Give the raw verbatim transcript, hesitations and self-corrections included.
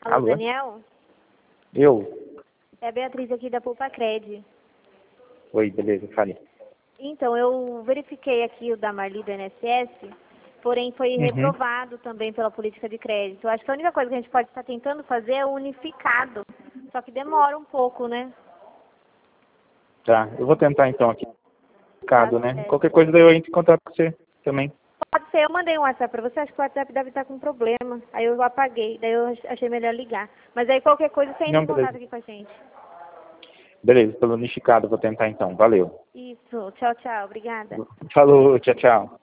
Alô, Alô? Daniel? Eu? É a Beatriz aqui da Poupa Cred. Oi, beleza, fale. Então, eu verifiquei aqui o da Marli do I N S S, porém foi Uhum. reprovado também pela política de crédito. Eu acho que a única coisa que a gente pode estar tentando fazer é o unificado, só que demora um pouco, né? Tá, eu vou tentar então aqui. Tá Cado, né? certo. Qualquer coisa daí eu entro em contato com você também. Pode ser, eu mandei um WhatsApp pra você, acho que o WhatsApp deve estar com problema. Aí eu apaguei, daí eu achei melhor ligar. Mas aí qualquer coisa você entra Não, em contato beleza. aqui com a gente. Beleza, pelo unificado eu vou tentar então. Valeu. Isso, tchau, tchau, obrigada. Falou, tchau, tchau.